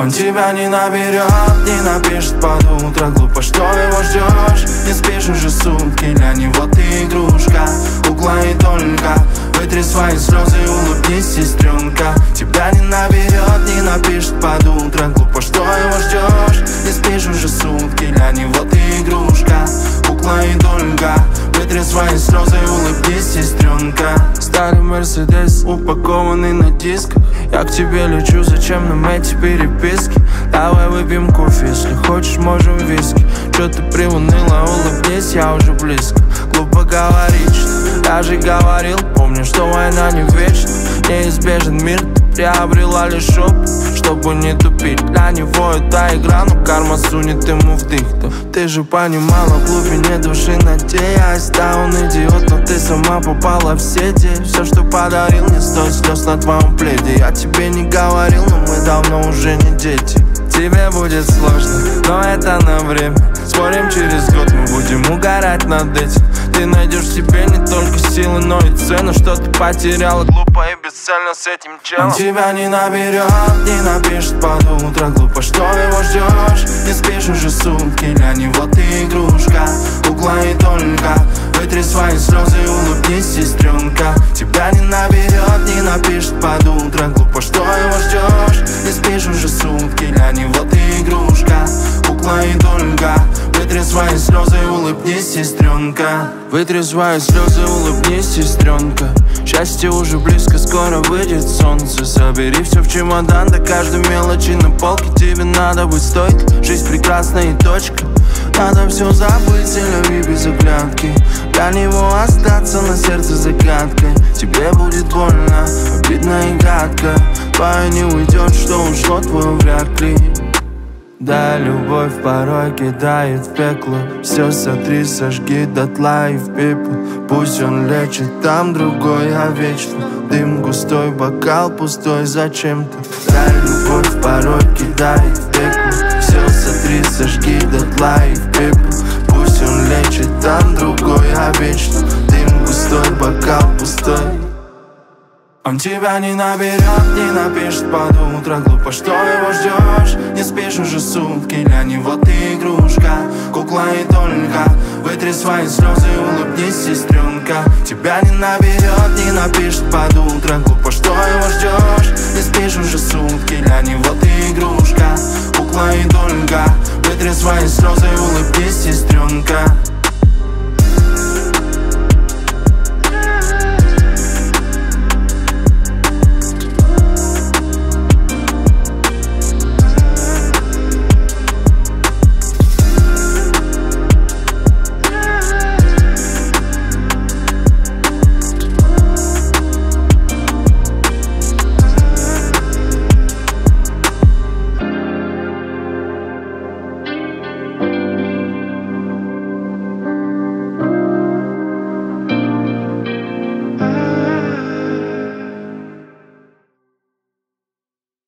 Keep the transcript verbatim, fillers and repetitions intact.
Он тебя не наберет, не напишет под утро. Глупо, что его ждешь, не спишь уже сутки. Для него ты игрушка, кукла и только. Вытри свои слезы, улыбнись, сестренка. Тебя не наберет, не напишет под утро. Глупо, что его ждешь, не спишь уже сутки. Для него ты игрушка, кукла и только. Вытри свои слезы, улыбнись, сестренка. Старый Мерседес, упакованный на дисках. Я к тебе лечу, зачем нам эти переписки? Давай выпьем кофе, если хочешь, можем виски. Чё ты приуныла, улыбнись, я уже близко. Глупо говорить, что я же говорил. Помню, что война не вечна, неизбежен мир. Ты приобрела лишь опыт, чтобы не тупить. Для него это игра, но карма сунет ему в дых. Ты же понимала в глубине души, надеясь. Да, он идиот, но ты сама попала в сети. Все, что подарил, не стоит слез на твоем пледе. Я тебе не говорил, но мы давно уже не дети. Тебе будет сложно, но это на время. Спорим, через год мы будем угорать над этим. Ты найдешь в себе не только силы, но и цену, что ты потеряла глупо и бесцельно с этим челом. Он тебя не наберет, не напишет под утро. Глупо, что его ждешь, не спишь уже сутки. Для него ты игрушка, кукла и только. Вытри свои слезы, улыбнись, сестренка. Тебя не наберет, не напишет под утро. Глупо, что его ждешь, не спишь уже сутки. Для него ты игрушка, кукла и только. Вытри свои слезы, улыбнись, сестренка. Вытри свои слезы, улыбнись, сестренка. Счастье уже близко, скоро выйдет солнце. Собери все в чемодан, до каждой мелочи на полке. Тебе надо быть стойкой, жизнь прекрасная и точка. Надо все забыть и любви без оглядки. Для него остаться на сердце загадкой. Тебе будет больно, обидно и гадко. Твоя не уйдет, что ушло, твое вряд ли. Да, любовь порой кидает в пекло. Все сотри, сожги дотла и в пепел. Пусть он лечит там другой, а вечно дым густой, бокал пустой зачем-то. Да, любовь порой кидает в пекло. Все сотри, сожги дотла и в пепел. Пусть он лечит там другой, а вечно дым густой, бокал пустой. Он тебя не наберет, не напишет под утро. Глупо, что его ждешь, не спишь уже сутки. Для него ты игрушка, кукла и только. Вытри свои слезы, улыбнись, сестренка. Тебя не наберет, не напишет под утро. Глупо, что его ждешь, не спишь уже сутки. Для него ты игрушка, кукла и только. Вытри свои слезы, улыбнись, сестренка.